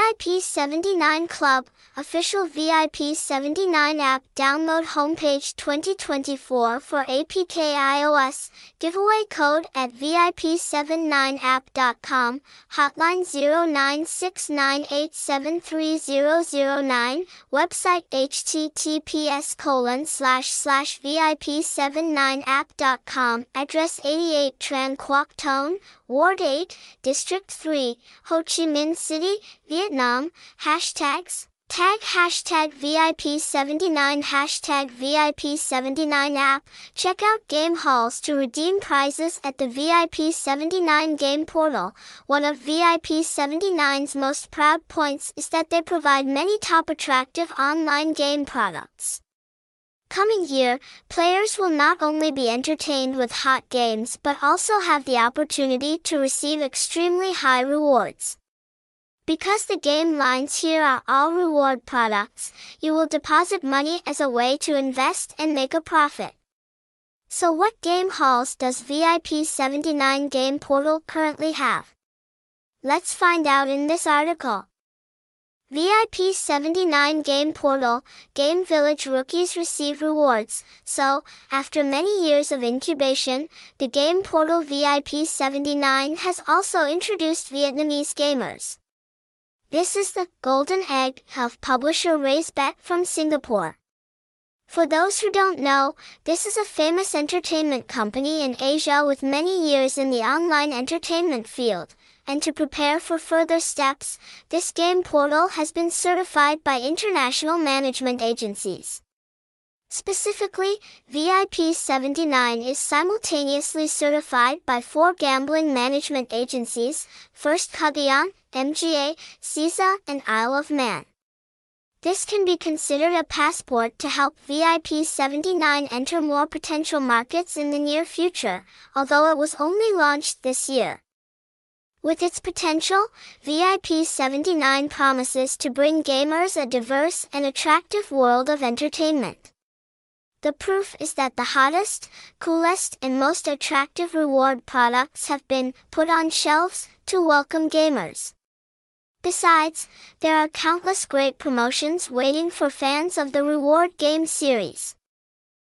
VIP 79 Club, official VIP 79 app download homepage 2024 for APK iOS, giveaway code at VIP79app.com, hotline 0969873009, website https://vip79app.com, address 88 Tran Quoc Ton, Ward 8, District 3, Ho Chi Minh City, Vietnam. Hashtags: tag hashtag VIP79 hashtag VIP79 app. Check out game halls to redeem prizes at the VIP79 game portal. One of VIP79's most proud points is that they provide many top attractive online game products. Coming year, players will not only be entertained with hot games but also have the opportunity to receive extremely high rewards. Because the game lines here are all reward products, you will deposit money as a way to invest and make a profit. So what game halls does VIP79 game portal currently have? Let's find out in this article. VIP79 Game Portal, Game Village rookies receive rewards. So, after many years of incubation, the game portal VIP79 has also introduced Vietnamese gamers. This is the golden egg of publisher RaiseBet from Singapore. For those who don't know, this is a famous entertainment company in Asia with many years in the online entertainment field. And to prepare for further steps, this game portal has been certified by international management agencies. Specifically, VIP79 is simultaneously certified by 4 gambling management agencies: First Cagayan, MGA, CISA, and Isle of Man. This can be considered a passport to help VIP79 enter more potential markets in the near future, although it was only launched this year. With its potential, VIP79 promises to bring gamers a diverse and attractive world of entertainment. The proof is that the hottest, coolest, and most attractive reward products have been put on shelves to welcome gamers. Besides, there are countless great promotions waiting for fans of the reward game series.